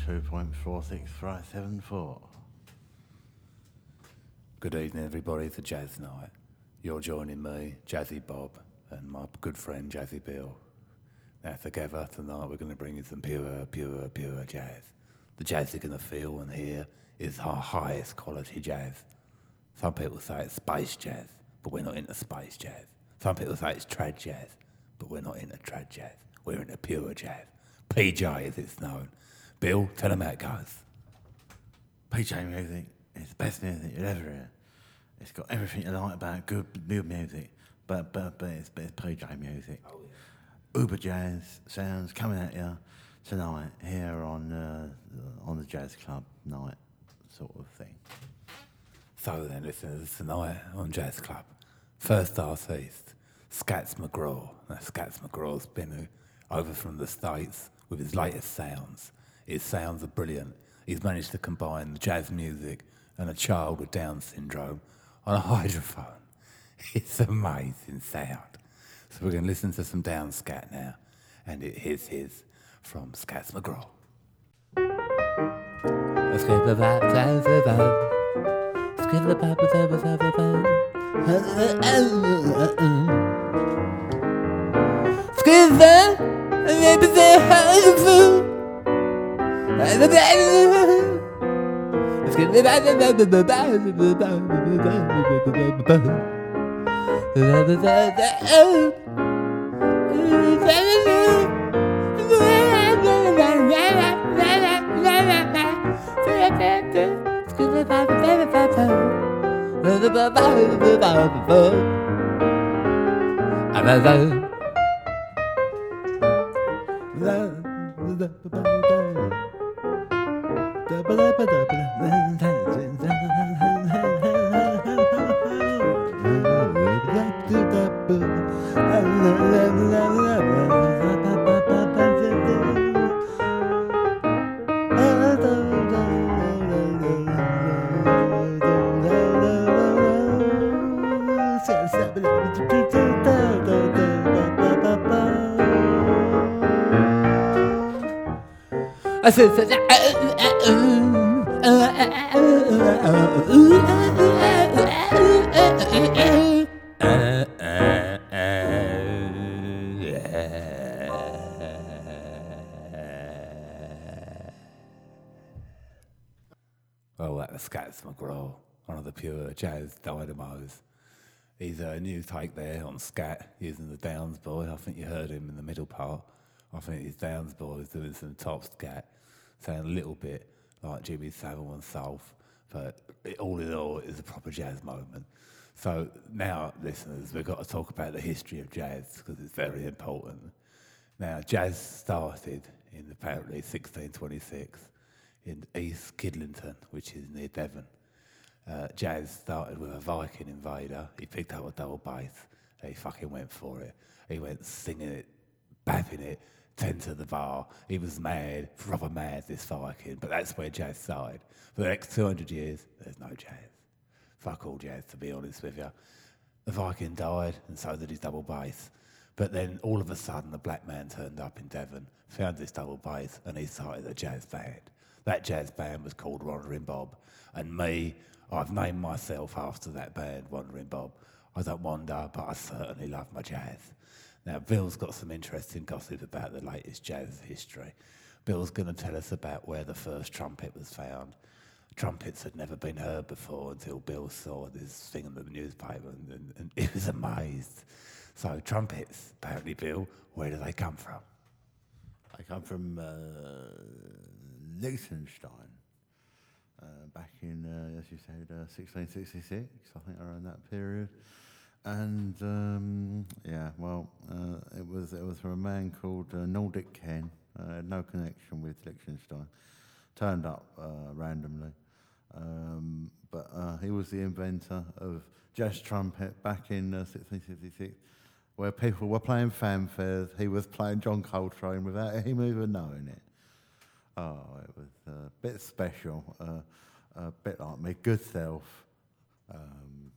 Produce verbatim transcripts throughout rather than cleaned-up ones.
two point four six three seven four. Good evening, everybody. It's a jazz night. You're joining me, Jazzy Bob, and my good friend Jazzy Bill. Now, together tonight, we're going to bring you some pure, pure, pure jazz. The jazz you're going to feel and hear is our highest quality jazz. Some people say it's space jazz, but we're not into space jazz. Some people say it's trad jazz, but we're not into trad jazz. We're into pure jazz. P J, as it's known. Bill, tell them how it goes. P J music is the best music you'll ever hear. It's got everything you like about good, good music, but but but it's, but it's P J music. Oh, yeah. Uber jazz sounds coming at you tonight here on uh, on the Jazz Club night sort of thing. So then, listeners, tonight on Jazz Club, first artist, Scats McGraw. Now, Scats McGraw's been over from the States with his latest sounds. His sounds are brilliant. He's managed to combine jazz music and a child with Down syndrome on a hydrophone. It's amazing sound. So we're going to listen to some down scat now, and it is his from Scats McGraw. Let's get the vibe, vibe, vibe. Let's get the vibe, vibe, vibe, vibe. Let's get the vibe, maybe the hydrophone. Let's get the vibe, vibe, I said, oh, that was Scats McGraw, one of the pure jazz dynamos. He's a new take there on scat using the Downs boy. I think you heard him in the middle part. I think his Downs boy is doing some top scat, sound a little bit like Jimmy Savile and Soulf, but it, all in all, it's a proper jazz moment. So now, listeners, we've got to talk about the history of jazz because it's very important. Now, jazz started in apparently sixteen twenty-six in East Kidlington, which is near Devon. Uh, jazz started with a Viking invader. He picked up a double bass. He fucking went for it. He went singing it, bapping it, ten to the bar. He was mad, proper mad, this Viking. But that's where jazz started. For the next two hundred years, there's no jazz. Fuck all jazz, to be honest with you. The Viking died, and so did his double bass. But then all of a sudden, a black man turned up in Devon, found this double bass, and he started a jazz band. That jazz band was called Wandering Bob. And me, I've named myself after that band, Wandering Bob. I don't wander, but I certainly love my jazz. Now, Bill's got some interesting gossip about the latest jazz history. Bill's going to tell us about where the first trumpet was found. Trumpets had never been heard before until Bill saw this thing in the newspaper, and, and, and he was amazed. So, trumpets, apparently, Bill, where do they come from? I come from uh, Liechtenstein, uh, back in, uh, as you said, uh, sixteen sixty-six, I think around that period. And um, yeah, well, uh, it was it was from a man called uh, Nordic Ken. Uh, had no connection with Liechtenstein. Turned up uh, randomly, um, but uh, he was the inventor of jazz trumpet back in uh, sixteen sixty-six, where people were playing fanfares. He was playing John Coltrane without him even knowing it. Oh, it was a bit special, uh, a bit like my good self. Um,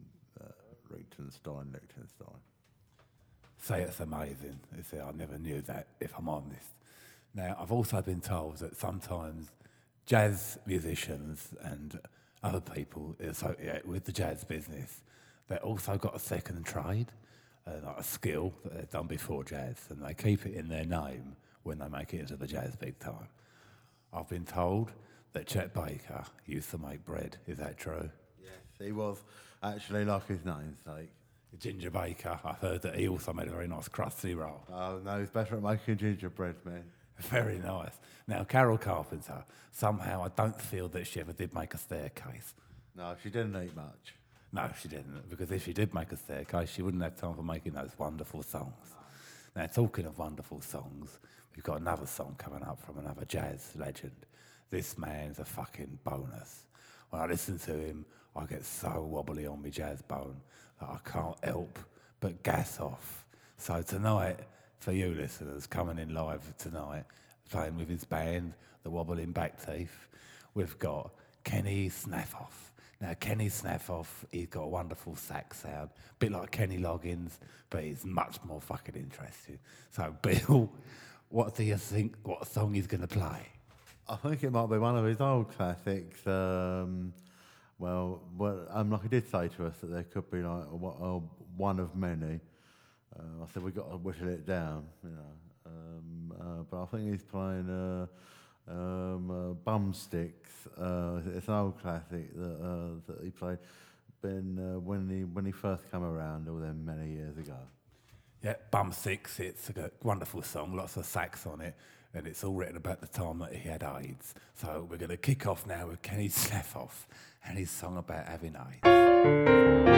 Liechtenstein, Liechtenstein. Say it's amazing. You see, I never knew that, if I'm honest. Now, I've also been told that sometimes jazz musicians and other people associated with the jazz business, they've also got a second trade, uh, like a skill that they've done before jazz, and they keep it in their name when they make it into the jazz big time. I've been told that Chet Baker used to make bread. Is that true? Yes, he was actually like his namesake. Ginger Baker, I've heard that he also made a very nice crusty roll. Oh, no, he's better at making gingerbread, man. Very nice. Now, Carol Carpenter, somehow I don't feel that she ever did make a staircase. No, she didn't eat much. No, she didn't, because if she did make a staircase, she wouldn't have time for making those wonderful songs. Now, talking of wonderful songs, we've got another song coming up from another jazz legend. This man's a fucking bonus. When I listen to him, I get so wobbly on my jazz bone that I can't help but gas off. So tonight, for you listeners, coming in live tonight, playing with his band, the Wobbling Back Teeth, we've got Kenny Snaffoff. Now, Kenny Snaffoff, he's got a wonderful sax sound, a bit like Kenny Loggins, but he's much more fucking interesting. So, Bill, what do you think, what song he's going to play? I think it might be one of his old classics. Um, well, well um, like he did say to us that there could be like a, a, one of many. Uh, I said we've got to whittle it down, you know. Um, uh, but I think he's playing uh, um, uh, Bumsticks. Uh, it's an old classic that uh, that he played been, uh, when he when he first came around all them many years ago. Yeah, Bumsticks, it's a wonderful song, lots of sax on it, and it's all written about the time that he had AIDS. So we're going to kick off now with Kenny Snaffoff and his song about having AIDS.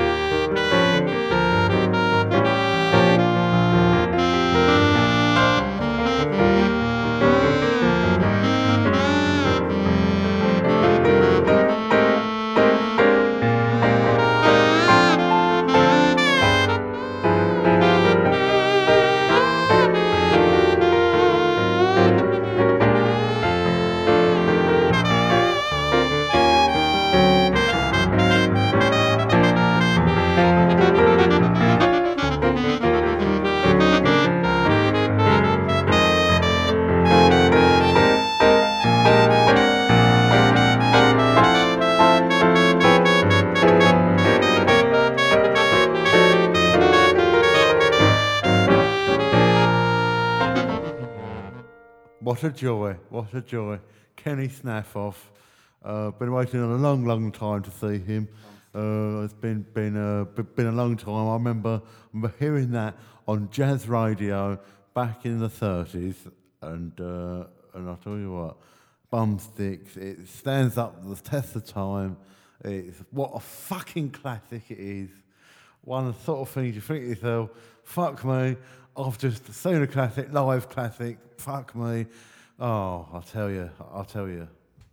What a joy, what a joy. Kenny Snaffoff. Uh, been waiting a long, long time to see him. Uh, it's been been uh, been a long time. I remember, remember hearing that on jazz radio back in the thirties, and uh, and I'll tell you what, Bumsticks, it stands up the test of time. It's what a fucking classic it is. One of the sort of things you think to yourself, fuck me, I've just seen a classic, live classic, fuck me. Oh, I'll tell you, I'll tell you.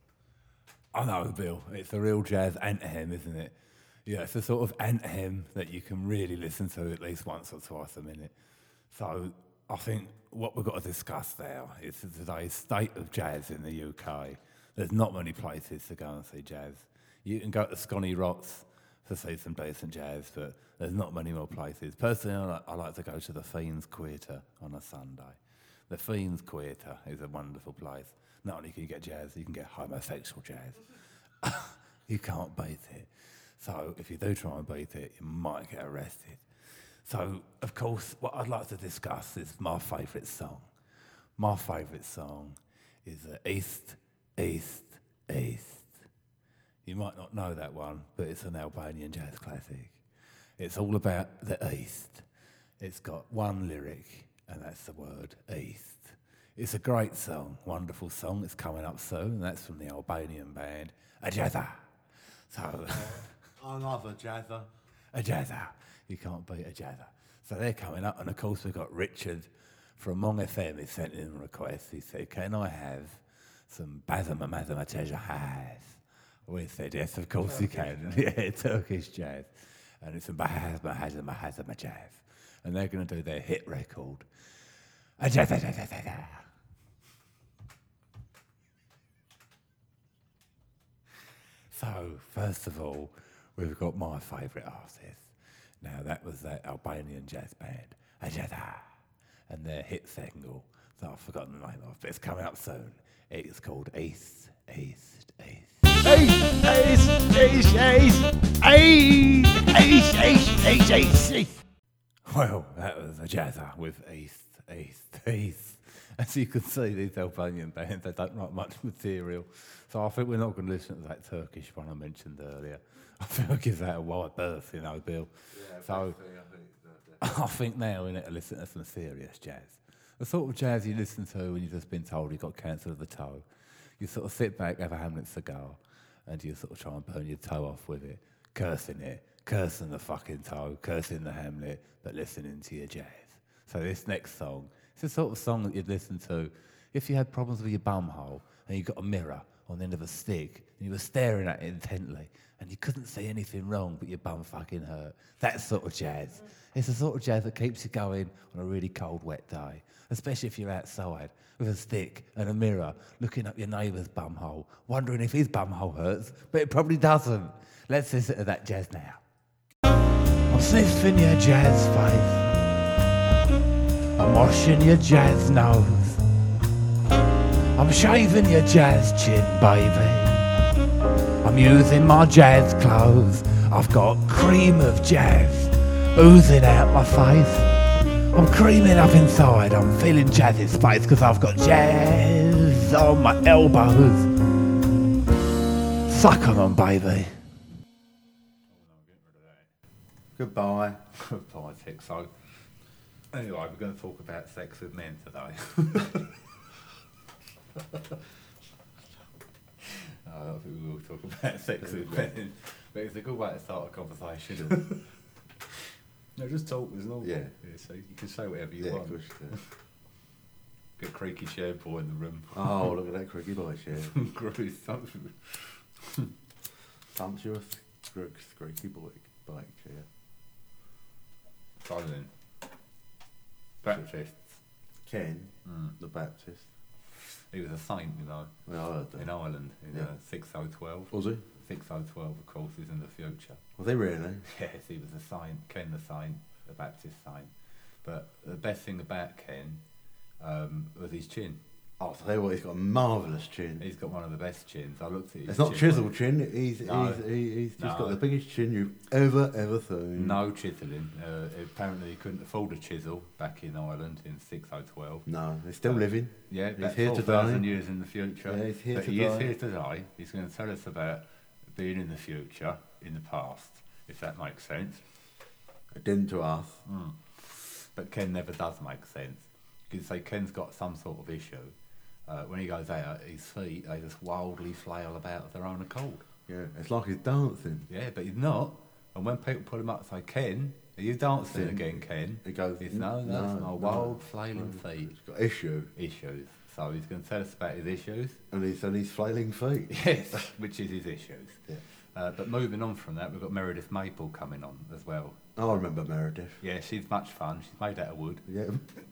I know, Bill. It's a real jazz anthem, isn't it? Yeah, it's a sort of anthem that you can really listen to at least once or twice a minute. So I think what we've got to discuss now is today's state of jazz in the U K. There's not many places to go and see jazz. You can go to Scotty Rots to see some decent jazz, but there's not many more places. Personally, I like, I like to go to the Fiends Theatre on a Sunday. The Fiends Theatre is a wonderful place. Not only can you get jazz, you can get homosexual jazz. You can't beat it. So if you do try and beat it, you might get arrested. So, of course, what I'd like to discuss is my favourite song. My favourite song is uh, East, East, East. You might not know that one, but it's an Albanian jazz classic. It's all about the East. It's got one lyric, and that's the word East. It's a great song, wonderful song. It's coming up soon, and that's from the Albanian band Ajazza. So, Another jazzer. Ajazza. You can't beat Ajazza. So they're coming up, and of course we've got Richard from Mong F M. He sent in a request. He said, "Can I have some Bazama Mazama Jazz?" We said, yes, of course you can. Yeah, Turkish jazz. And it's a Bahazma Hazama Hazama Jazz. And they're going to do their hit record. So, first of all, we've got my favourite artist. Now, that was that Albanian jazz band, Ajazza, and their hit single, that I've forgotten the name of, but it's coming up soon. It's called East, East, East. East, east, east, east, east, east, east, east, east, east. Well, that was a jazzer with East, East, East. As you can see, these Albanian bands, they don't write much material. So I think we're not going to listen to that Turkish one I mentioned earlier. I think I'll give that a wide berth, you know, Bill. Yeah, so I think, I think now we need to listen to some serious jazz. The sort of jazz you listen to when you've just been told you've got cancer of the toe. You sort of sit back, have a Hamlet cigar, and you sort of try and burn your toe off with it, cursing it, cursing the fucking toe, cursing the Hamlet, but listening to your jazz. So this next song, it's the sort of song that you'd listen to if you had problems with your bumhole and you got a mirror on the end of a stick and you were staring at it intently and you couldn't see anything wrong but your bum fucking hurt. That sort of jazz. It's the sort of jazz that keeps you going on a really cold, wet day, especially if you're outside with a stick and a mirror looking up your neighbour's bumhole, wondering if his bumhole hurts, but it probably doesn't. Let's listen to that jazz now. I'm sniffing your jazz face. I'm washing your jazz nose. I'm shaving your jazz chin, baby. I'm using my jazz clothes. I've got cream of jazz oozing out my face. I'm creaming up inside. I'm feeling jazzy space because I've got jazz on my elbows. Suck on them, baby. Goodbye. Goodbye, Tick. So, anyway, we're going to talk about sex with men today. I don't think we will talk about sex with men, but it's a good way to start a conversation. No, just talk, there's no. Yeah. yeah so you can say whatever you Yeah, want. of course you Get a creaky chair boy in the room. Oh, look at that cricky boy chair. Gross. Sumptuous, squeaky boy bike chair. So then, Baptists. Ken, Mm. the Baptist. He was a saint, you know, Well, I heard that. in Ireland in Yeah. uh, six oh twelve. Was he? six oh twelve, of course, is in the future. Was he really? Yes, he was a saint, Ken the saint, the Baptist saint. But the best thing about Ken um, was his chin. I'll tell you what, he's got a marvellous chin. He's got one of the best chins. I looked at his It's not chin. chiseled chin. He's No. he's he, he's just No. got the biggest chin you've ever ever seen. No chiselling. Uh, apparently he couldn't afford a chisel back in Ireland in six oh twelve. No, he's still living. Yeah, He's that's here four to thousand die. years in the future. Yeah, he's here but to he die. is here to die. He's going to tell us about being in the future, in the past, if that makes sense. It didn't to us. Mm. But Ken never does make sense. You can say Ken's got some sort of issue. Uh, when he goes out, his feet, they just wildly flail about of their own accord. Yeah, it's like he's dancing. Yeah, but he's not. And when people pull him up and say, Ken, are you dancing Yeah. again, Ken? He goes, He's, no, no, no, it's my no, wild flailing no. feet. He's got issue, Issues. So he's going to tell us about his issues. and he's and he's flailing feet. Yes, which is his issues. Yeah. Uh, but moving on from that, we've got Meredith Maple coming on as well. I remember Meredith. Yeah, she's much fun. She's made out of wood. Yeah.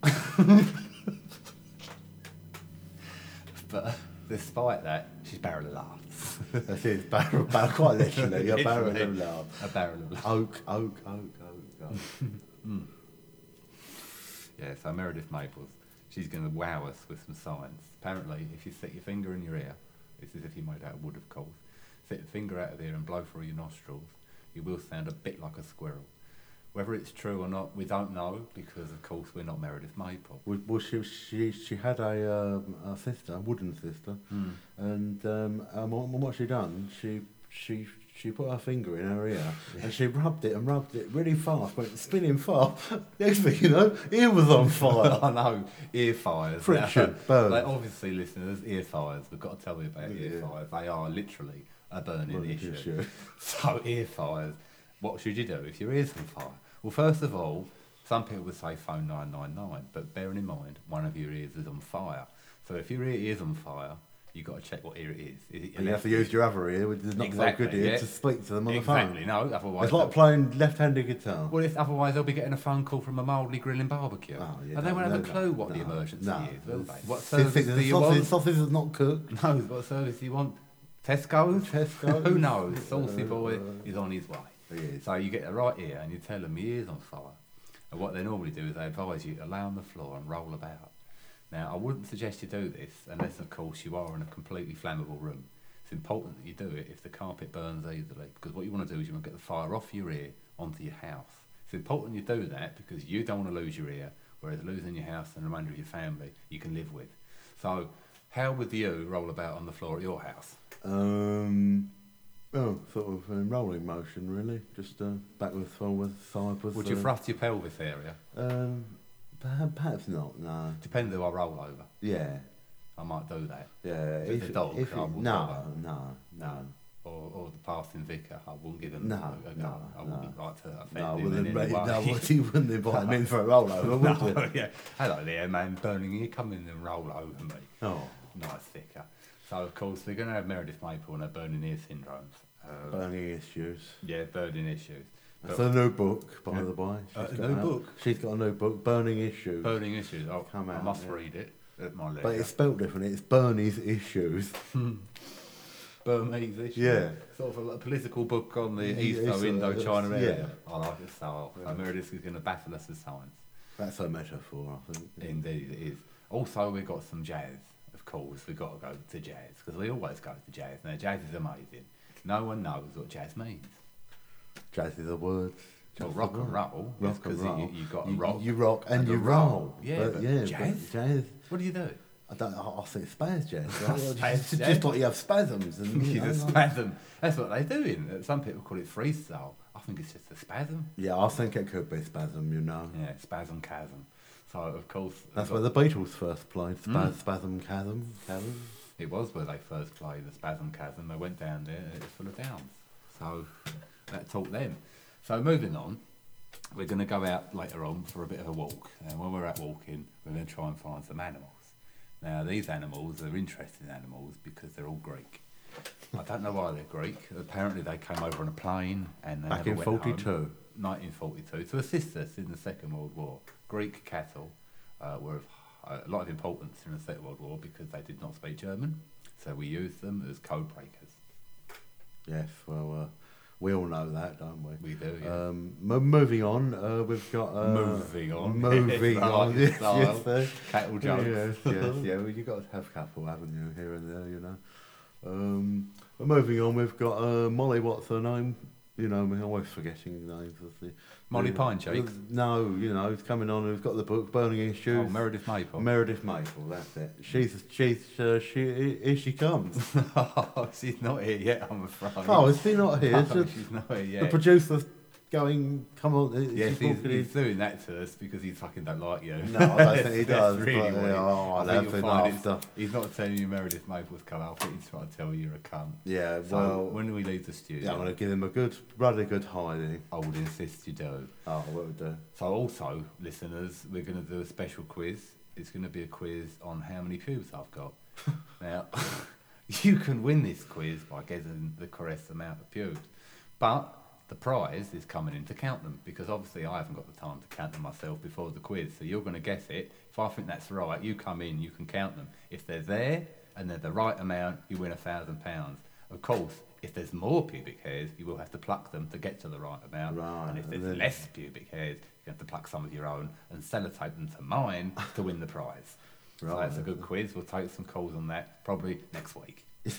But despite that, she's barrel of laughs. That's it. Barrel, barrel, quite literally, a barrel of Literally, love. A barrel of laughs. Oak, oak, oak, oak, oak. Mm. Yeah, so Meredith Maples, she's going to wow us with some science. Apparently, if you stick your finger in your ear, it's as if you made out of wood, of course. Stick the finger out of there and blow through your nostrils, you will sound a bit like a squirrel. Whether it's true or not, we don't know, because of course we're not Meredith Maple. Well, well, she she she had a, um, a sister, a wooden sister, Mm. and um, um, what, what she done? She she she put her finger in her ear and she rubbed it and rubbed it really fast, went spinning fast. Next thing you know, ear was on fire. I know, ear fires. Friction, burn. Like, obviously, listeners, ear fires. We've got to tell you about ear Yeah. fires. They are literally a burning Burning issue. issue. So, ear fires. What should you do if your ear's on fire? Well, first of all, some people would say phone nine nine nine, but bearing in mind, one of your ears is on fire. So if your ear is on fire, you've got to check what ear it is. Is it your And you have left to use your other ear, which is not Exactly, so good ear, yeah. to speak to them on Exactly, the no, phone. otherwise... It's like they'll- playing left-handed guitar. Well, if, otherwise they'll be getting a phone call from a mildly grilling barbecue. Oh, yeah, and they no, won't have no, a clue what no, the emergency no. is, will they? What Sausage- service do you sausage, want? sausage is not cooked. No, what service do you want? Tesco's? Tesco's. Who knows? Saucy Uh, boy uh, is on his way. He is. So you get the right ear and you tell them your ear's on fire. And what they normally do is they advise you to lay on the floor and roll about. Now, I wouldn't suggest you do this unless, of course, you are in a completely flammable room. It's important that you do it if the carpet burns easily, because what you want to do is you want to get the fire off your ear onto your house. It's important you do that because you don't want to lose your ear, whereas losing your house and the remainder of your family you can live with. So, how would you roll about on the floor at your house? Um, oh, sort of in rolling motion, really. Just uh, backwards, forwards, sideways. Would you uh, thrust your pelvis area? Um, perhaps, perhaps not. No. Depends who I roll over. Yeah. I might do that. Yeah. If it's a dog, if I it, will no, bother. no, no. Or, or the passing vicar, I wouldn't give him No, a, a no, go. I wouldn't no. like to offend No, him well, in then, any mate, way. no, well, you wouldn't invite him in for a rollover, would you? No, yeah. Hello there, man. Burning, you come in and roll over me. Oh, Nice vicar. So, of course, they're going to have Meredith Maple and her burning ear syndromes. Um, burning issues. yeah, burning issues. That's But a new book, by Yeah. the way. Uh, She's a got new book? She's got a new book, Burning Issues. burning issues. Oh, Come I out, must yeah. read it at my leisure. But it's spelt different. It's Bernie's Issues. Burmese issues. Yeah. Sort of a, a political book on the Yeah, East it's a- Indo-China yeah. area. I like it so. Yeah. And Meredith is going to baffle us with science. That's a metaphor, I think. Indeed, it is. Also, we've got some jazz, of course. We've got to go to jazz, because we always go to jazz. Now, jazz is amazing. No one knows what jazz means. Jazz is a word. Well, Just rock a and word. roll, Rock and because roll. you, you got a You, rock. you rock and, and a you roll. roll. Yeah, but, but yeah, jazz? But jazz. What do you do? I don't. I, I think spaz jazz. Right? Spaz just, jazz? just like you have spasms and you You know, just like- spasm. That's what they're doing. Some people call it freestyle. I think it's just a spasm. Yeah, I think it could be spasm. You know. Yeah, spasm chasm. So, of course, That's we've where got- the Beatles first played. Spaz, Mm. Spasm chasm. Chasm. it was where they first played the spasm chasm. They went down there and it was full of downs. So that taught them. So moving on, we're going to go out later on for a bit of a walk. And when we're out walking, we're going to try and find some animals. Now, these animals are interesting animals because they're all Greek. I don't know why they're Greek. Apparently, they came over on a plane and they Back never in went home. forty-two. nineteen forty-two, to assist us in the Second World War. Greek cattle uh, were of uh, a lot of importance in the Second World War because they did not speak German, so we used them as code breakers. Yes. Well, uh, we all know that, don't we? We do, yeah. Um, mo- moving on, uh, we've got uh, Moving on. Moving I like on, your yes, style. yes, uh, Cattle jokes. yes, yes, yeah. Well, you got to have a couple, haven't you, here and there, you know. Um, but moving on, we've got uh, Molly. What's her name? You know, I'm always forgetting names of the Molly the- Pine Cheek? No, you know, who's coming on. Who's got the book Burning Issues? Oh, Meredith Maple. Meredith Maple. That's it. She's she's uh, she here she comes. Oh, she's not here yet, I'm afraid. Oh, is she not here? No, So she's not here the yet. producer's going. Come on. is Yes, she he's, walking he's in? doing that to us because he fucking don't like you. No, I don't think he That's does. really but, what he- uh, oh, I I think don't you'll think find after. it's, he's not telling you Meredith Maple's come out. I think he's trying to tell you you're a cunt. Yeah, So well, when do we leave the studio? yeah, I'm gonna give him a good, rather good hiding. I would insist you do. Oh, what would do? So also, listeners, we're going to do a special quiz. It's going to be a quiz on how many pubes I've got. Now, you can win this quiz by guessing the correct amount of pubes. But the prize is coming in to count them, because obviously I haven't got the time to count them myself before the quiz. So you're going to guess it. If I think that's right, you come in, you can count them. If they're there and they're the right amount, you win a thousand pounds. Of course, if there's more pubic hairs, you will have to pluck them to get to the right amount. Right, And if and there's then- less pubic hairs, you have to pluck some of your own and sellotape them to mine to win the prize. So Right. that's a good quiz. We'll take some calls on that probably next week. It's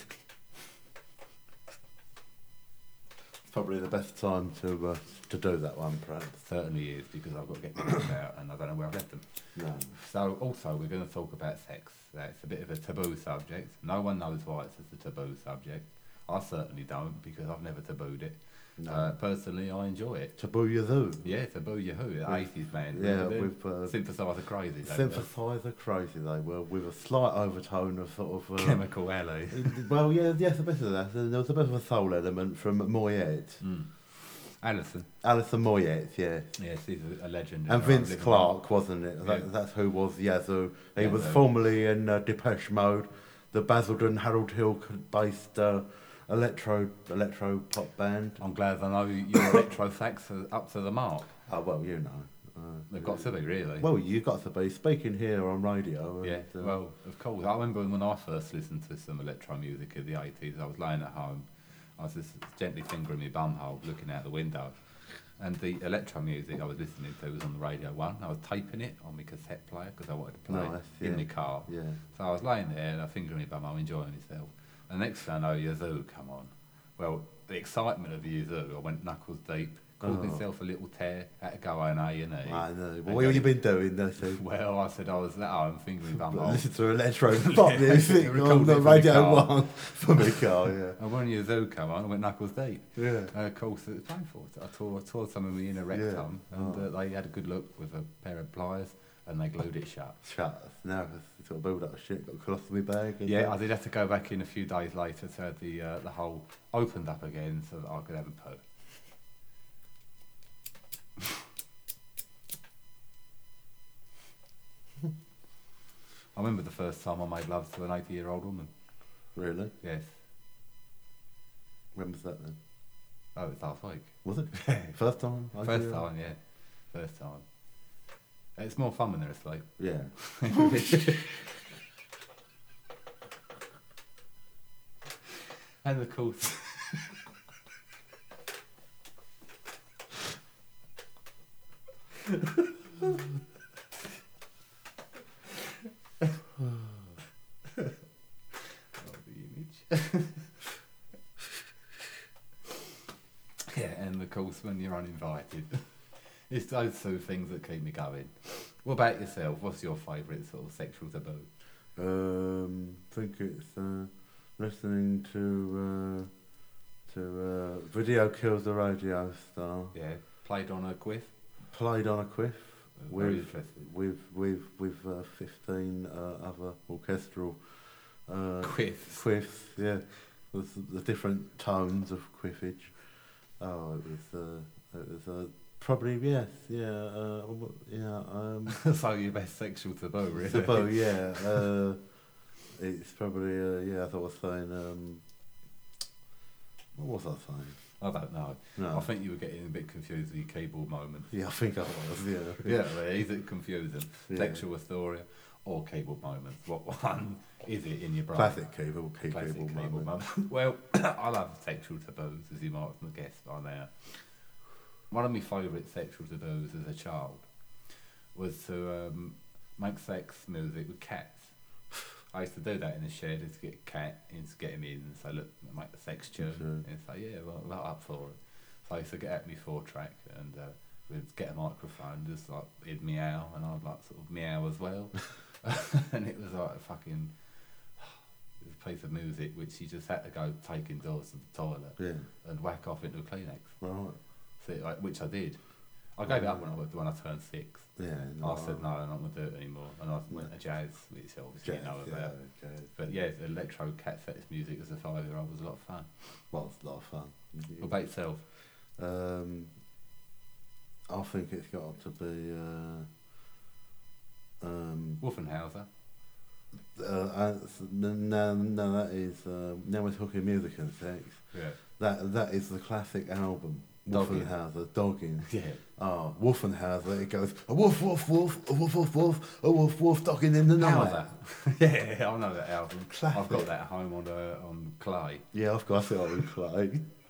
probably the best time to uh, to do that one, perhaps. Certainly is, because I've got to get things out and I don't know where I've left them. No. So also we're going to talk about sex. That's a bit of a taboo subject. No one knows why it's a taboo subject. I certainly don't, because I've never tabooed it. No. Uh, personally, I enjoy it. Taboo you do. Yeah, taboo Yahoo, the eighties band. Yeah, Remember them? with uh, Synthesizer crazy. they were. synthesizer crazy they were, with a slight overtone of sort of. Uh, Chemical Alley. well, yeah, yes, a bit of that. There was a bit of a soul element from Moyet. Mm. Alison. Alison Moyet, yeah. Yes, he's a, a legend. in And our Vince living Clark, wasn't it? That, Yeah. That's who was Yazoo. He was Yazoo. formerly in uh, Depeche Mode, the Basildon Harold Hill based uh, electro electro pop band. I'm glad I know your electro sax are up to the mark. Oh, well, you know. Uh, They've got to be, really. Well, you've got to be speaking here on radio. yeah, and, uh, well, of course. I remember when I first listened to some electro music in the eighties, I was laying at home. I was just gently fingering my bum hole, looking out the window. And the electro music I was listening to was on the Radio one. I was taping it on my cassette player because I wanted to play Nice, it in yeah. my car. Yeah. So I was laying there and I fingering my bum, I'm enjoying myself. And next thing I know, Yazoo come on. Well, the excitement of Yazoo, I went knuckles deep, called Oh. myself a little tear, had to go on A and E. I know. Well, what have you been doing, though, Steve? Well, I said I was at home fingering my bum. hole. Listen to electro pop music on Recorded the for the Radio car. one for my car, yeah. And when Yazoo come on, I went knuckles deep. Yeah. Uh, of course, it was painful. I tore, I tore some of my inner rectum, Yeah. and Oh. uh, they had a good look with a pair of pliers, and they glued it shut. Shut. Now it's sort of build up shit, got colostomy bag. And Yeah, uh, I did have to go back in a few days later to have the uh, the hole opened up again so that I could have a poo. I remember the first time I made love to an eighty-year-old woman. Really? Yes. When was that then? Oh, it was last week. Was it? First time? I First do. time, yeah. First time. It's more fun when they're asleep. Yeah. And of course... oh, the image. Yeah, and of course when you're uninvited. It's those two things that keep me going. What about yourself? What's your favourite sort of sexual taboo? Um, I think it's uh, listening to uh, to uh, Video Kills the Radio Star. Yeah, played on a quiff. Played on a quiff Very with interesting. with with with uh, fifteen uh, other orchestral uh, Quiffs. quiffs. Yeah, with the different tones of quiffage. Oh, it was uh, it was uh, probably yes, yeah, uh, w- yeah. Um, So your best sexual taboo, really? Taboo, yeah. Uh, it's probably uh, yeah. I thought I was saying. Um, what was I saying? I don't know. No. I think you were getting a bit confused with your keyboard moment. Yeah, I think I was. Yeah. Yeah, they're either confusing. Yeah. Sexual Astoria or keyboard moments. What one is it in your brain? Classic keyboard, key Classic keyboard, keyboard moment. moment. Well, I love sexual taboos, as you might have guessed by now. One of my favourite sexual taboos as a child was to um, make sex music with cats. I used to do that in the shed, to get a cat in, to get him in and say, look, make the sex tune. Sure. And say, yeah, well, I'm up for it. So I used to get out my four track and uh, we'd get a microphone, just like, he'd meow, and I'd like sort of meow as well. And it was like a fucking it was a piece of music which you just had to go take indoors to the toilet Yeah. and whack off into a Kleenex. Right. So, like, which I did. I gave it up when I, when I turned six. Yeah. I said, no, I'm not going to do it anymore. And I went to jazz, which obviously you know about. Yeah, jazz. But yeah, electro cat sex music as a five-year-old was a lot of fun. Well, it's a lot of fun. What about yourself? Um, I think it's got to be. Uh, um, Wolfenhauser. uh, uh, no, no, no, that is. Uh, now we're talking music and sex. Yeah. That that is the classic album. Dogging. Wolfenhauser, Dogging. Yeah. Oh, Wolfenhauser, it goes, a wolf, wolf, wolf, a wolf, wolf, wolf, a wolf, wolf, dogging in the night. Howser. Yeah, I know that album. Classic. I've got that at home on uh, on clay. Yeah, I've got it on clay.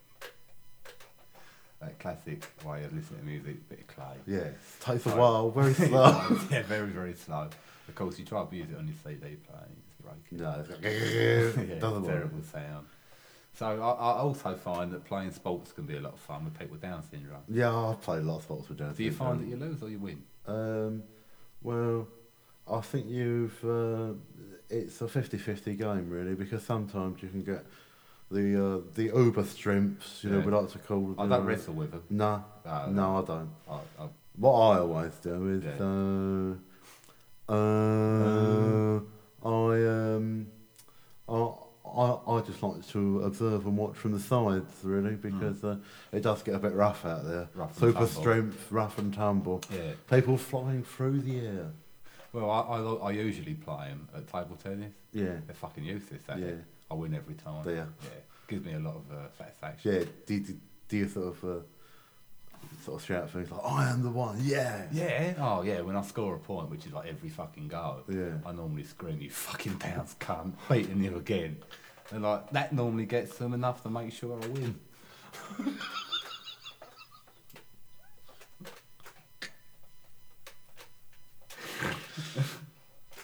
That classic way of listening to music, bit of clay. Yeah, takes a Right. while, very slow. Yeah, very, very slow. Of course, you try to use it on your C D player, you just break it. No, it's like, Yeah, doesn't work. terrible sound. So I, I also find that playing sports can be a lot of fun with people with Down syndrome. Yeah, I've played a lot of sports with Down Do you find that syndrome. you lose or you win? Um, well, I think you've. Uh, it's a fifty-fifty game really, because sometimes you can get the uh, the uber strengths, you know, Yeah. we like to call. I you don't know. wrestle with them. No, Oh, no, I don't. I, I, What I always do is, Yeah. uh, uh, I um, I. I, I just like to observe and watch from the sides, really, because uh, it does get a bit rough out there. Rough and Super tumble. strength, rough and tumble. yeah. People flying through the air. Well, I, I, lo- I usually play them at table tennis. Yeah, They're fucking useless, that Yeah. it. I win every time. They are. Yeah. Gives me a lot of uh, satisfaction. yeah. Do, do, do you sort of uh, sort of shout things like, "I am the one"? Yeah. Yeah. Oh, yeah. When I score a point, which is like every fucking go, Yeah. I normally scream, "You fucking bounce cunt, beating you again." And like that normally gets them enough to make sure I win.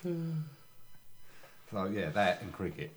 So yeah, that and cricket.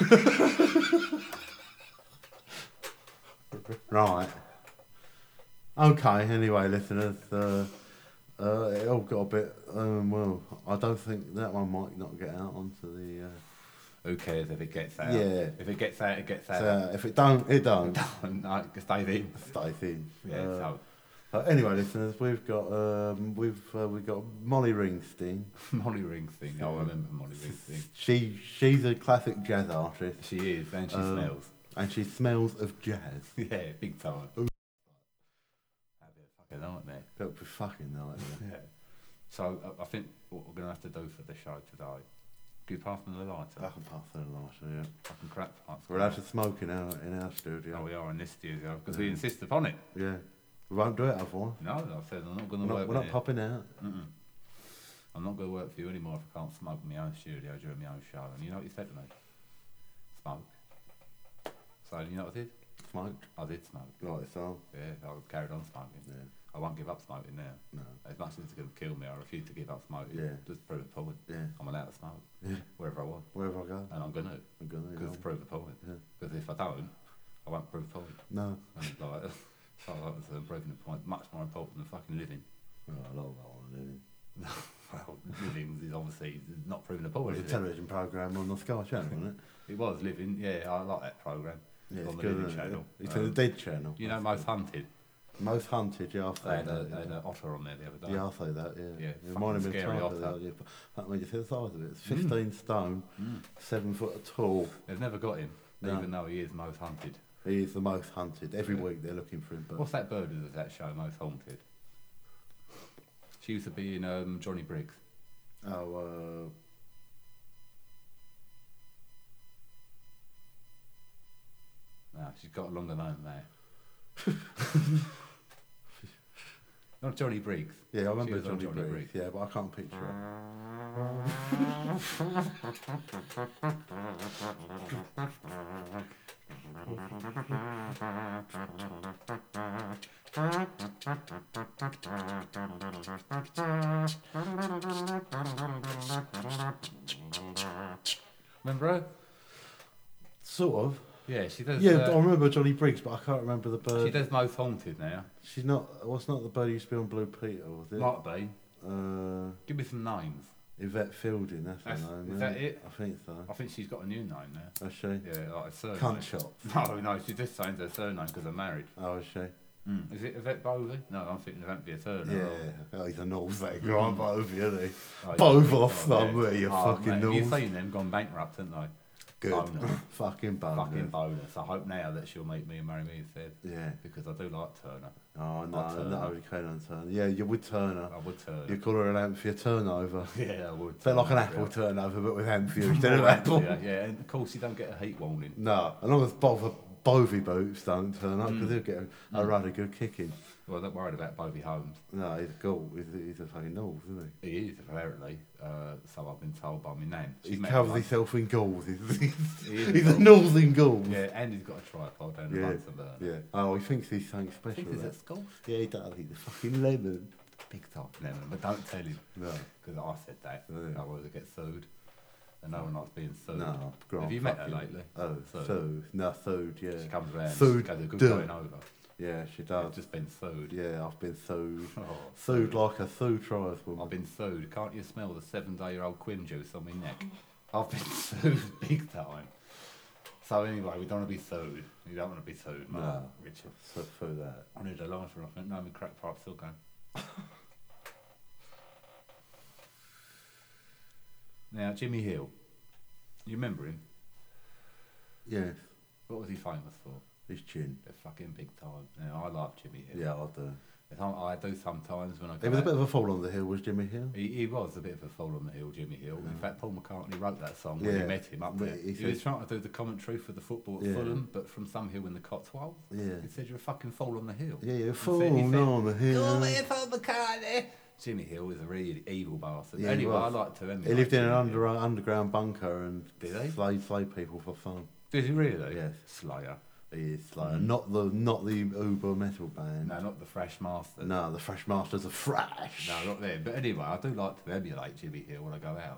Right. Okay, anyway, listeners, uh, uh, it all got a bit, um, well, I don't think that one might not get out onto the... Uh, Who cares if it gets out? Yeah. If it gets out, it gets out. so if it don't, it don't. No, it stays in. Stay thin. Yeah, Uh, so uh, anyway, listeners, we've got um, we've uh, we've got Molly Ringstein. Molly Rings thing. I remember Molly Rings thing. She she's a classic jazz artist, She is, and she Um, smells. and she smells of jazz. Yeah, big time. Ooh. That'd be a fucking nightmare. That would be fucking nightmare. Yeah. So uh, I think what we're going to have to do for the show today, give pass me the lighter. I can pass that lighter, yeah. Fucking crap parts. We're allowed to smoke in our in our studio. Oh, we are in this studio because Yeah. we insist upon it. Yeah, we won't do it otherwise. No, I said I'm not going We're to not, work we're not here. popping out. Mm-mm. I'm not going to work for you anymore if I can't smoke in my own studio during my own show. And you know what you said to me? Smoke. So you know what I did? Smoked I did smoke. like so. Yeah, I carried on smoking. Yeah, I won't give up smoking now. no, As much as it's going to kill me, I refuse to give up smoking. Yeah. Just to prove a point. yeah, I'm allowed to smoke yeah. wherever I want, Wherever I go, and I'm going to, I'm gonna. You because to know. prove a point. Yeah. Because if I don't, I won't prove a point. No, And like, so like, so proving a point much more important than fucking living. well, I love that one. Really. Well, living is obviously not proving a Well, point. it's a Is it? television program on the Sky Channel, isn't it? It was living. Yeah, I like that program. Yeah, On it's the good. Living Isn't it? Channel. It's Um, on the Dead Channel. You know, That's Most good. Hunted. Most Hunted. Yeah, I'll They say had, a, that. they had Yeah. an otter on there the other day. Yeah, I'll say that. Yeah, Yeah, It reminded me fucking of scary Tiger the otter. other day. That made you see the size of it. It's fifteen stone, Mm. seven foot tall. They've never got him, No. even though he is most hunted. He is the most hunted. Every Yeah. week they're looking for him. But What's that bird of that show, Most Haunted? She used to be in um, Johnny Briggs. oh, No, she's got a longer name than that. Not Johnny Briggs. uh, yeah, I She remember was on Johnny, Johnny Briggs. Briggs. Yeah, but I can't picture it. Remember her? Sort of. Yeah, she does. Yeah, uh, I remember Johnny Briggs, but I can't remember the bird. she does Most Haunted now. She's not. What's not the bird who used to be on Blue Peter? Was it? Might be. Uh, Give me some names. Yvette Fielding. That's, That's- her name. is yeah. that it? I think so. I think she's got a new name now. Is she? Yeah, like a surname. Cunt shop. No, no, she just changed her surname because they're married. Oh, is she? Mm. Is it Yvette Bovey? No, I'm thinking it won't be a Turner. Yeah. Oh, he's a North egg, right? Both, isn't he? Oh, Both yeah. off Oh, somewhere, you Oh, fucking mate, have you North. seen them gone bankrupt, haven't they? Good. Bonus. Fucking bonus. Fucking bonus. I hope now that she'll make me and marry me instead. Yeah. Because I do like Turner. Oh, no, I'll turn no, her. You can't turn. Yeah, you would turn her. I would Turner. You call her an Amphier turnover. Yeah, I would. It's like an Turner, apple yeah. turnover, but with Amphier instead of apple. Yeah, yeah, and of course you don't get a heat warning. No, as long as both Bovey boots don't turn up, because Mm. he'll get a, a Mm. rather good kicking. Well, don't worry about Bovey Holmes. No, he's a goal. He's, he's a fucking North, isn't he? He is, apparently. Uh, so I've been told by my nan. She He met covers him once. himself in goals. He's, he's, He is he's a a goal. Northern goals. Yeah, and he's got a tripod down the Yeah, Bunsen burner. Yeah. Oh, he thinks he's something I special. think he's that. at school. Yeah, he does. He's a fucking lemon. Big time, Lemon, but don't tell him. No. Because I said that. Yeah. Otherwise I get sued. And no one likes being sued. No, Grant, Have you met her fucking- lately? Oh, Sued. Sued. No, Sued, yeah. She comes round, Sued. she goes a good Duh. going over. Yeah, she I've does. just been sued. Yeah, I've been sued. Oh, Sued like a Sue tribeswoman. I've been sued. Can't you smell the seven-day-old Quim juice on my neck? I've been sued big time. So anyway, we don't want to be sued. You don't want to be sued, mate. No. Richard. So for that. I need a lighter, I think. No, my crack pipe's still going. Now, Jimmy Hill. You remember him? Yes, What was he famous for? his chin. The fucking big time. Now, I love Jimmy Hill. Yeah, I do. It's some- I do sometimes when I go It was a out. bit of a fall on the hill, was Jimmy Hill? He, he was a bit of a fall on the hill, Jimmy Hill. In Yeah. fact, Paul McCartney wrote that song when Yeah. he met him up But there. he He, was said- trying to do the commentary for the football at Yeah. Fulham, but from some hill in the Cotswolds. Yeah. He said, "You're a fucking fall on the hill." Yeah, yeah, He fall said- he said, on the hill. "Go away, Paul McCartney." Jimmy Hill is a really evil bastard. Yeah, he anyway, I was. like to emulate He lived in an Jimmy under, Hill. underground bunker and Did he? slayed, slayed people for fun. Did he really? Yes. Slayer. He is Slayer. Mm. Not the not the Uber metal band. No, not the Fresh Master. No, the Fresh Masters are fresh. No, not them. But anyway, I do like to emulate Jimmy Hill when I go out.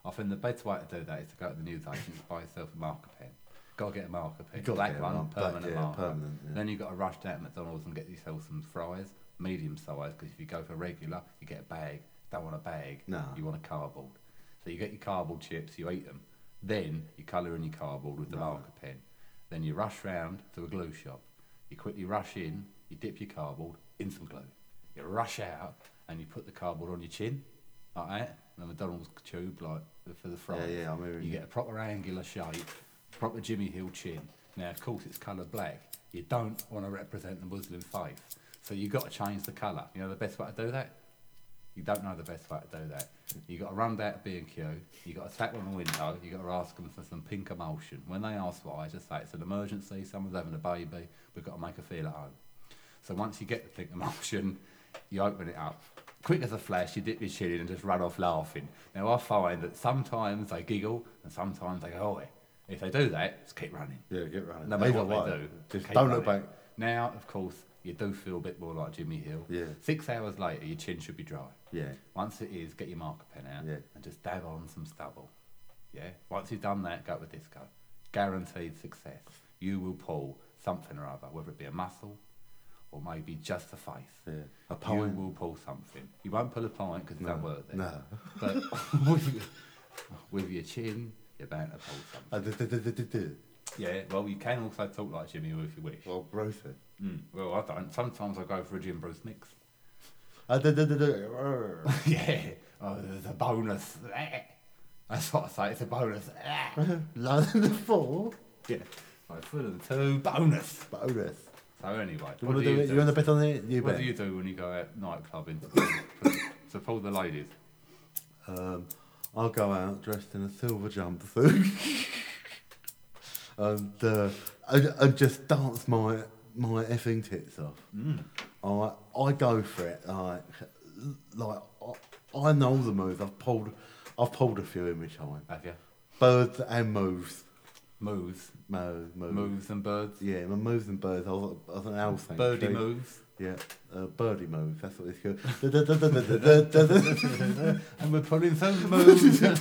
I think the best way to do that is to go to the news agents, buy yourself a marker pen. Got to get a marker pen. You gotta Black get one, one, black, permanent yeah, marker. permanent, yeah. Then you've got to rush down to McDonald's and get yourself some fries, medium size, because if you go for regular, you get a bag. Don't want a bag, No. you want a cardboard. So you get your cardboard chips, you eat them. Then you colour in your cardboard with the No. marker pen. Then you rush round to a glue shop. You quickly rush in, you dip your cardboard in some glue. You rush out and you put the cardboard on your chin, like that, and a McDonald's tube, like for the fries. Yeah, yeah, I remember. You get a proper angular shape, proper Jimmy Hill chin. Now, of course, it's coloured black. You don't want to represent the Muslim faith, so you've got to change the colour. You know the best way to do that? You don't know the best way to do that. You've got to run down to B and Q, you've got to tap on the window, you've got to ask them for some pink emulsion. When they ask why, just say it's an emergency, someone's having a baby, we've got to make her feel at home. So once you get the pink emulsion, you open it up. Quick as a flash, you dip your chin in and just run off laughing. Now, I find that sometimes they giggle and sometimes they go, oi. If they do that, just keep running. Yeah, get running. No matter Either what way, they do, just keep don't look running. back. Now, of course, you do feel a bit more like Jimmy Hill. Yeah. Six hours later, your chin should be dry. Yeah. Once it is, get your marker pen out Yeah. and just dab on some stubble. Yeah. Once you've done that, go to disco. Guaranteed success. You will pull something or other, whether it be a muscle or maybe just a face. Yeah. A You pint. will pull something. You won't pull a pint because it don't work there. No. But with, with your chin, you're bound to pull something. Uh, d- d- d- d- d- d- Yeah. Well, you can also talk like Jimmy Hill if you wish. Well, Bruce. it. Mm. Well, I don't. Sometimes I go for a Jim Bruce mix. Uh, d- d- d- d- rrr. Yeah. Oh, there's a bonus. That's what I say. It's a bonus. London four. Yeah. Right, full of the two bonus. Bonus. So anyway, You what want do to do you it? do? You want to bet on it? You What bet. do you do when you go out night clubbing to pull the ladies? Um, I'll go out dressed in a silver jumpsuit and, uh, and and just dance my my effing tits off. Mm. I I go for it. Like like I, I know the moves. I've pulled I've pulled a few in my time. Have you? Birds and moves. Moves. Mo, moves. Moves and birds. Yeah, my moves and birds. I was, I was an owl thing. Birdie moves. Yeah, uh, birdie moves. That's what it's called. And we're pulling some moves. And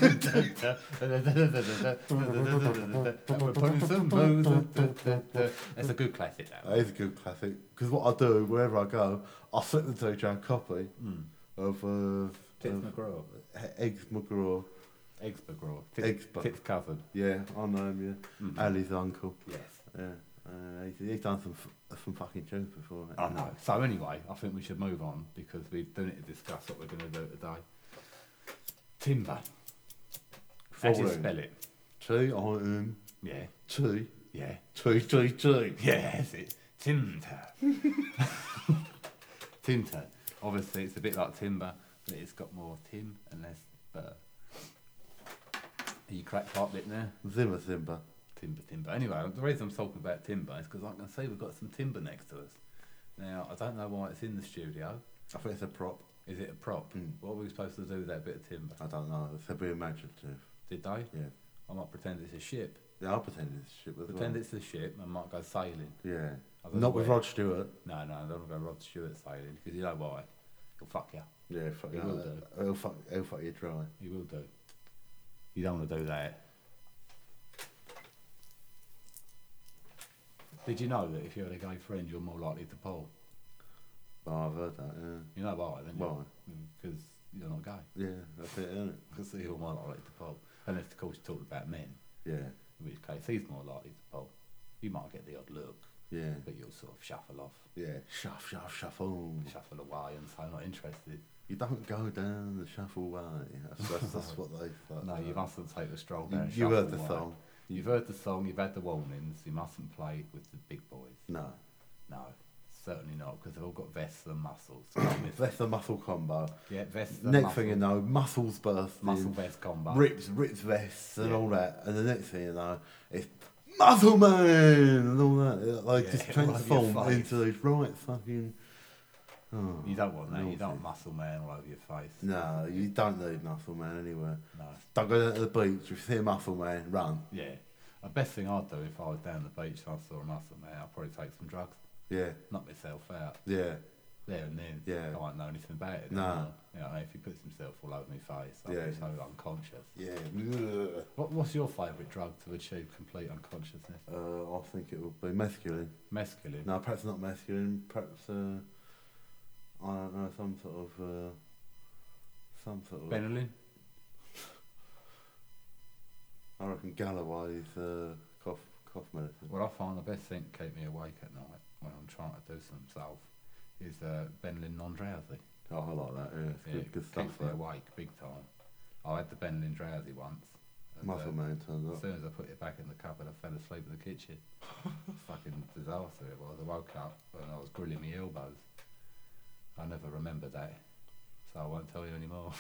we're pulling some moves. That's a good classic, that That is a good classic. Because what I do, wherever I go, I'll slip them to each other a copy Mm. of uh, Tits of McGraw. Eggs McGraw. Eggs McGraw. Eggs Tits, bu- tits covered. Yeah, I know him, yeah. Mhm. Ali's uncle. Yes. Yeah. Uh, he's, he's done some f- some fucking tunes before. I know. So anyway, I think we should move on because we do need to discuss what we're going to do today. Timber. How do you Falling. spell it? T I M Yeah. T Yeah. T T T. Yeah, that's it. Timber. Tinter. Obviously, it's a bit like timber, but it's got more tim and less burr. Are you cracked pipe bit there? Zimmer Zimber. Timber, timber. Anyway, the reason I'm talking about timber is because I can see we've got some timber next to us. Now, I don't know why it's in the studio. I think it's a prop. Is it a prop? Mm. What were we supposed to do with that bit of timber? I don't know. It's a bit imaginative. Did they? Yeah. I might pretend it's a ship. Yeah, I'll pretend it's shit as Pretend well. it's a ship and might go sailing. Yeah. I don't Not know with where. Rod Stewart. No, no, I don't want to go Rod Stewart sailing because you know why? He'll fuck you. Yeah, fuck He yeah. will do. He'll fuck, he'll fuck you dry. He will do. You don't want to do that. Did you know that if you had a gay friend, you're more likely to pull? Oh, I've heard that, yeah. You know why, then? Why? Because you're not gay. Yeah, that's it, isn't it? Because you're more likely to pull. Unless, of course, you talk about men, Yeah, in which case he's more likely to pull. You might get the odd look, yeah, but you'll sort of shuffle off, yeah. Shuff, shuff, shuffle. shuffle away and say, not interested. You don't go down the shuffle way. That's, that's, that's what they say. No, you mustn't take the stroll You, down. you heard shuffle the way. song. You've heard the song, you've had the warnings, you mustn't play with the big boys. No. No, certainly not, because they've all got vests and muscles. Can't miss That's the muscle combo. Yeah, vests and Next muscle, thing you know, muscles burst. muscle vest combo. Rips, rips vests and Yeah. all that. And the next thing you know, it's Muscle Man and all that. Like, Yeah, just all over your transform face. into these right fucking. Oh, You don't want that, you naughty. don't muscle man all over your face. No, you don't need Muscle Man anywhere. No. Don't go down to the beach. If you see a Muscle Man, run. Yeah. The best thing I'd do if I was down the beach and I saw a muscle man, I'd probably take some drugs, Yeah, knock myself out. yeah. there and then. Yeah. I won't know anything about it. No. anymore. You know, if he puts himself all over my face, I'll Yeah. be so unconscious. Yeah. What, what's your favourite drug to achieve complete unconsciousness? Uh, I think it would be mescaline. Mescaline? No, perhaps not mescaline. Perhaps uh, I don't know, some sort of uh, some sort of. Benylin? I reckon Galloway's uh, cough cough medicine. What I find the best thing to keep me awake at night when I'm trying to do some self is uh, Benylin non-drowsy. Oh, I like that. Yeah, it's Yeah, good, good stuff. keeps me That. awake big time. I had the Benylin drowsy once. and, Muscle uh, man turns As up. soon as I put it back in the cupboard, I fell asleep in the kitchen. Fucking disaster it was. I woke up and I was grilling my elbows. I never remembered that, so I won't tell you anymore.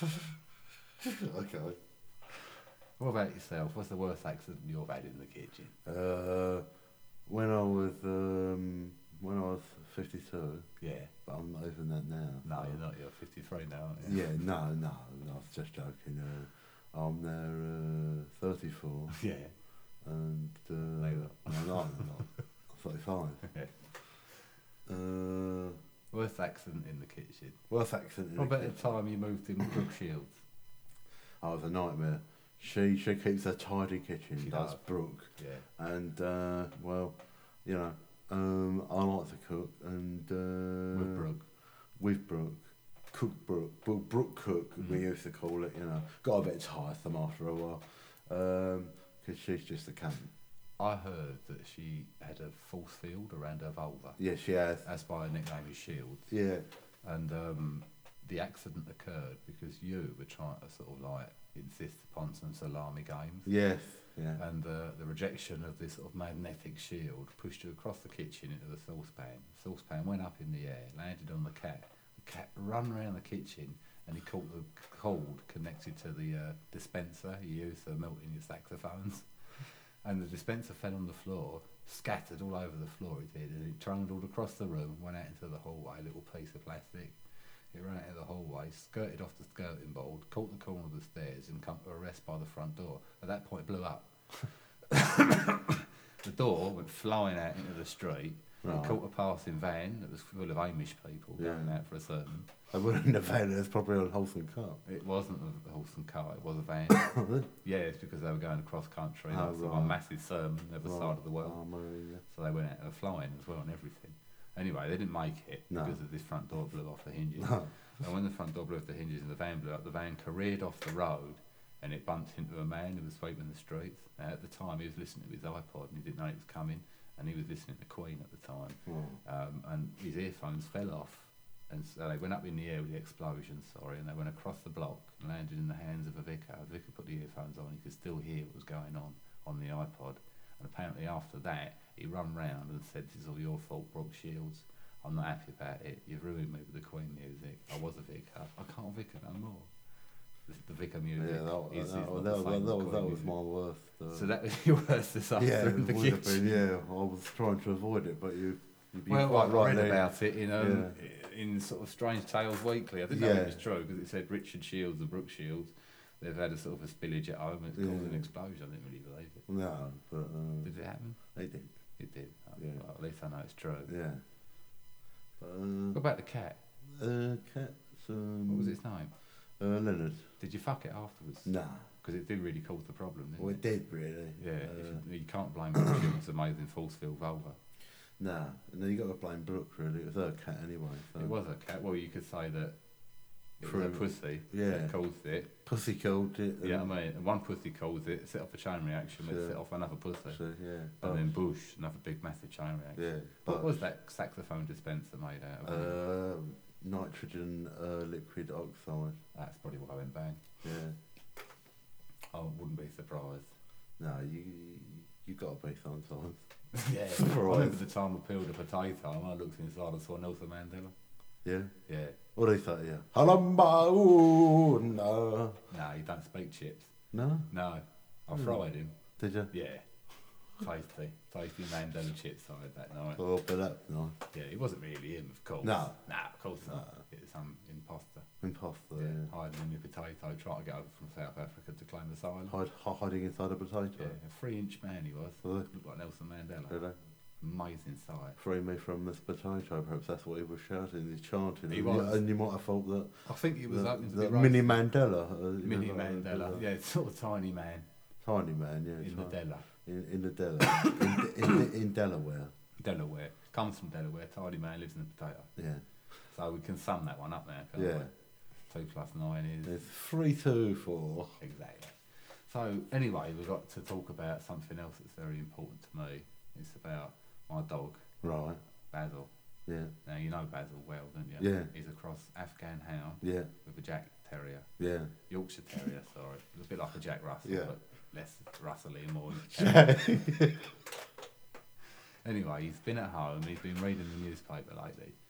Okay. What about yourself? What's the worst accident you've had in the kitchen? Uh, when I was um, when I was fifty-two, Yeah. but I'm not even that now. No, so- you're not. You're fifty-three now, aren't you? Yeah, no, no, no, I was just joking. Uh, I'm now uh, thirty-four, Yeah. and uh, No, you're not. no, no, I'm not. I'm thirty-five. Yeah. Uh, Worst accident in the kitchen. worst accident. in What the about the kitchen. time you moved in Brook Shields? Oh, it was a nightmare. She she keeps a tidy kitchen, She does does. Brooke, Yeah. and uh, well, you know, um, I like to cook, and uh, With Brooke. with Brooke, cook Brooke, Brooke, Brooke cook, we Mhm. used to call it. You know, got a bit tiresome after a while, because she's just a cunt. I heard that she had a force field around her vulva. Yeah, she has. That's why her nickname is Shields. Yeah, And um, the accident occurred because you were trying to sort of like insist upon some salami games. yes, yeah. And uh, the rejection of this sort of magnetic shield pushed you across the kitchen into the saucepan. The saucepan went up in the air, landed on the cat. The cat ran around the kitchen and he caught the cord connected to the uh, dispenser you use for melting your saxophones. And the dispenser fell on the floor, scattered all over the floor it did, and it trundled across the room, went out into the hallway, a little piece of plastic. It ran out of the hallway, skirted off the skirting board, caught the corner of the stairs and come to a rest by the front door. At that point it blew up. The door went flying out into the street. Right. It caught a passing van that was full of Amish people going Yeah. out for a certain. I wouldn't have had it. It's probably on Wholesome Cup. It wasn't a horse and cart, it was a van. Yeah, it's because they were going across country. Oh, That's the right. one massive sermon, the other Right. side of the world. Oh, Maria. So they went out uh, flying as well and everything. Anyway, they didn't make it No. because of this front door blew off the hinges. No. And when the front door blew off the hinges and the van blew up, the van careered off the road and it bumped into a man who was sweeping the streets. Now, at the time, he was listening to his iPod and he didn't know it was coming, and he was listening to Queen at the time. Oh. Um, and his earphones fell off, and so they went up in the air with the explosion, sorry, and they went across the block and landed in the hands of a vicar. The vicar put the earphones on, he could still hear what was going on on the iPod. And apparently after that, he run round and said, "This is all your fault, Brooke Shields. I'm not happy about it. You've ruined me with the Queen music. I was a vicar. I can't vicar no more." The, the vicar music Yeah, that, is, that, is that, not that, the was- same that, as was, Queen that was music. my worst. Uh, So that was your worst disaster yeah, in it the would have kitchen. been, yeah. I was trying to avoid it, but you, you'd be Well, quite I right read there. about it in um, in sort of Strange Tales Weekly. I didn't know Yeah. it was true because it said Richard Shields and Brooke Shields. They've had a sort of a spillage at home and it's caused an Yeah. explosion. I didn't really believe it. No, but uh, Did it happen? they did. It did. Oh, Yeah. well, at least I know it's true. Yeah. But, What uh, about the cat? uh, cats. Um, What was its name? Uh, Leonard. Did you fuck it afterwards? Nah. Because it did really cause the problem, didn't Well, it? it did really. Yeah, if Uh, you, you can't blame Brooke Shields' amazing force field vulva. nah. And then you got to blame Brooke really. It was her cat anyway. So. It was a cat. Well, you could say that it was a True. pussy Yeah. that caused it. Pussy killed it. Yeah, I and- mean, and one pussy caused it, set off a chain reaction, which Sure. set off another pussy. So, yeah. And then Bush, another big massive chain reaction. Yeah. What but, was that saxophone dispenser made out of? Uh, nitrogen uh, liquid oxide. That's probably why I went bang. Yeah. I wouldn't be surprised. No, you you got to be sometimes. Yeah, I Surprised. remember the time I peeled a potato and I looked inside and saw Nelson Mandela. Yeah. Yeah. What do they say? Yeah. Halamba. Ooh, no. No, you don't speak chips. No. No. I Hmm. fried him. Did you? Yeah. Tasty. Tasty Mandela chips I had that night. Oh, but that's nice. Yeah, he wasn't really him, of course. No. Nah, of course No. not. It was some imposter. Imposter. Yeah, Yeah. hiding in your potato, trying to get over from South Africa to claim asylum. Hide, hi- hiding inside a potato. Yeah, a three-inch man he was. Was Looked like Nelson Mandela. Really? Amazing sight. Free me from this potato, perhaps that's what he was shouting, he's chanting. He and, was. You, and you might have thought that. I think he was that, hoping to that be Mini roasted. Mandela. Uh, you Mini know, like, Mandela, uh, yeah, sort of tiny man Tiny man, yeah. in the ti- Della. In, in the Delaware. in, in, in Delaware. Delaware. Comes from Delaware, tiny man lives in a potato. Yeah. So we can sum that one up now, can't Yeah. we? Two plus nine is... It's three, two, four. Exactly. So anyway, we've got to talk about something else that's very important to me. It's about my dog, Right. Basil. Yeah. Now, you know Basil well, don't you? Yeah. He's a cross Afghan hound Yeah. with a Jack Terrier. Yeah. Yorkshire Terrier, sorry. A bit like a Jack Russell, Yeah. but less Russell-y, more terrier. Anyway, he's been at home, he's been reading the newspaper lately,